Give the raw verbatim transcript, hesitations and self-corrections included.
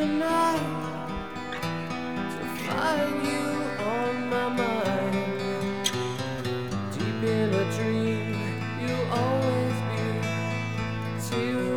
the night to find you on my mind. Deep in a dream, you'll always be. Tears